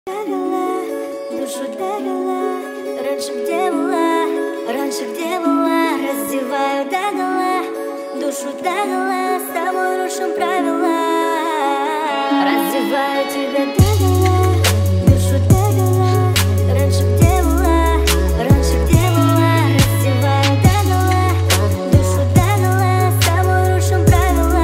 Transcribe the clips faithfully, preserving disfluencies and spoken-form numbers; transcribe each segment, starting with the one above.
Довела, душу довела. Раньше где была, раньше где была. Раздеваю догола, душу догола. С тобой рушим правила. Раздеваю тебя догола, душу догола. Раньше где была, раньше где была. Раздеваю догола, душу догола. С тобой рушим правила.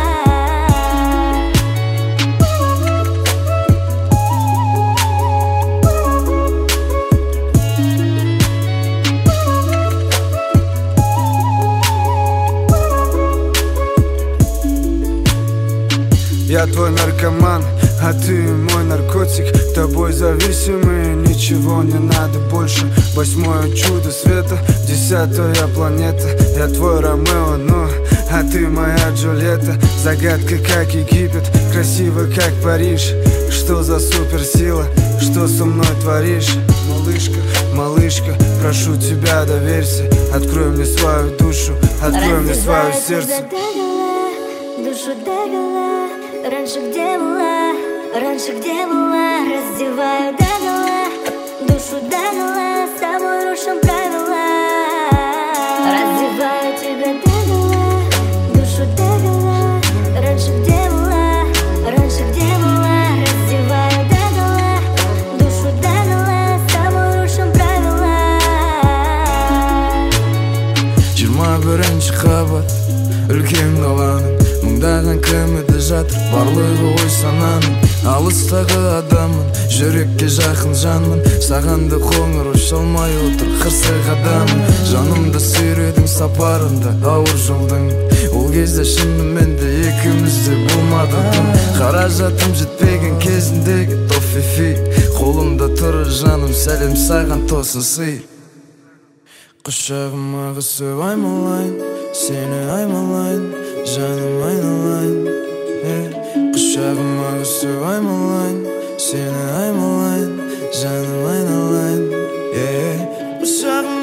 Я твой наркоман, а ты мой наркотик. Тобой зависимый, ничего не надо больше. Восьмое чудо света, десятая планета. Я твой Ромео, но, а ты моя Джульетта. Загадка как Египет, красиво как Париж. Что за суперсила, что со мной творишь? Малышка, малышка, прошу тебя, доверься. Открой мне свою душу, открой мне свое сердце. Душу догола, раньше где была, раньше где была. Раздеваю догола, душу догола. С тобой рушим правила. Раздеваю тебя догола, душу догола. Раньше где была, раньше где была. Раздеваю догола, душу догола. С тобой рушим правила. жиырма бірінші қабат үлкен қаланың мыңдаған кіміді жатыр барлығы ой сананың. Алыстағы адамын, жүрекке жақын жанмын. Саған да қоңыр ұшалмай отыр қырсық адамын. Жанымды сүйредің сапарында ауыр жолдың. Ол кезде шынымен де екеумізде болмады тым. Қаражатым жетпеген кезіндегі тофифи. Қолымда тұр жаным, сәлем саған тосын сый. Құшағыма қысып аймалайын, сені аймалайын, жаным айналайын. Құшағыма қысып аймалайын, сені аймалайын, жаным айналайын. Құшағыма